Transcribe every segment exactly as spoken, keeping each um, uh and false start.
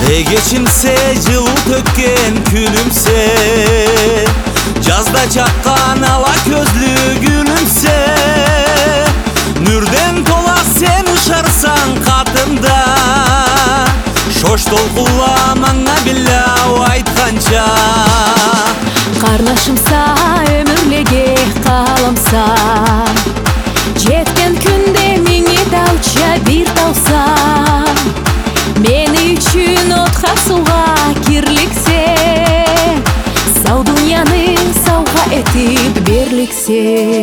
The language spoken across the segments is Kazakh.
Geçimse жылу төккен күнімсе, жазда чаккан ала көзлü gülümse, нүрден тола сен ұшарсаң қатымда, шош толқула маңа билау айтқанча. Қарнашымса өмірлеге қаламса, жеткен күнде меңе тауча бир тауса, мені үшін отқа суға кирліксе, сау дүнияны сауға етіп берліксе.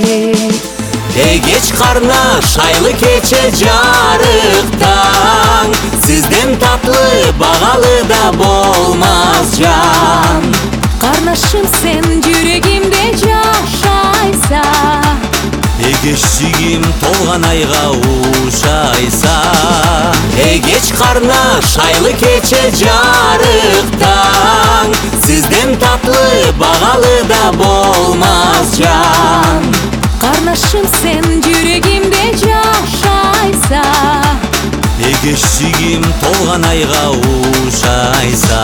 Эгеч қарна шайлы кече жарықтан, сізден татлы бағалы да болмас жан. Қарнашым сен жүрегімде жашайса, Эгеч сүйгім толған айға ушайса. Эгеч қарна шайлы кече жарықтан, сізден татлы бағалы да болмас жан. Қарнашым сен жүрегімде жашайса, Эгеч сүйгім толған айға ушайса.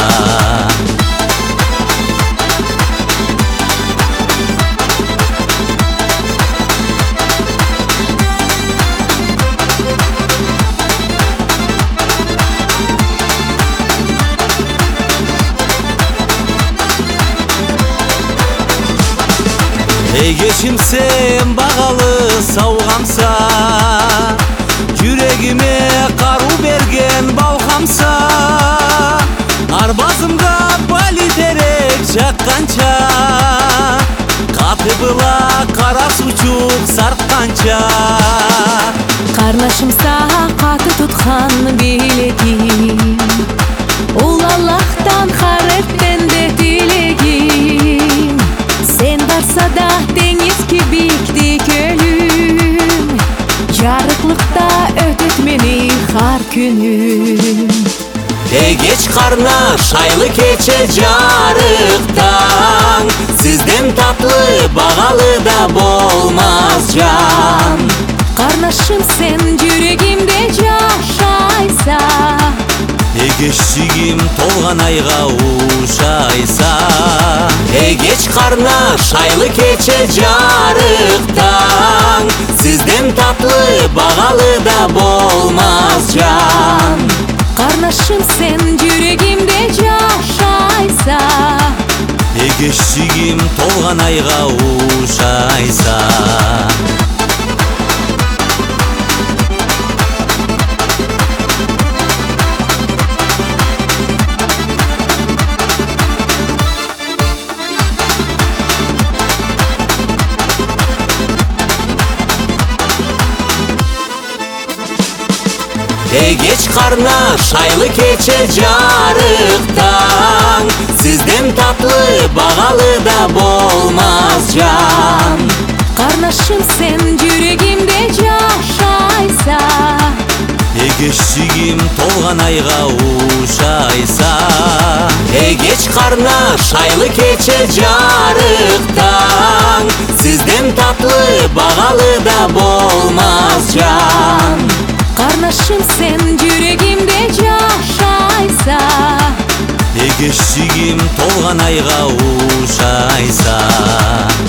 Эгечимсем бағалы сауғамса, жүрегіме қару берген балқамса, арбазымға политерек жаққанча, қаты бұла қара сучук сарқанча. Қарнашымса қаты тұтқан билегім, ол Аллахтан қареттен де тілегім. Сен барса да теңізге бикті көлім, жарықлықта өтет мені қар күнім. Эгеч қарна шайлы кече жарықтан, сізден татлы бағалы да болмас жан. Қарнашым сен жүрегімде жашайса, Эгеч сүйгім толған айға ушайса. Эгеч қарна шайлы кече жарықтан, сізден татлы бағалы да болмас жан. Қарнашым сен жүрегімде жашайса, Эгеч сүйгім толған айға ушайса. Эгеч қарна шайлы кече жарықтан, сізден татлы бағалы да болмас жан. Қарнашым сен жүрегімде жашайса, Эгеч сүйгім толған айға ушайса. Эгеч қарна шайлы кече жарықтан, сізден татлы бағалы да болмас жан. Қарнашым сен жүрегімде жашайса, Эгеч сүйгім толған айға ушайса.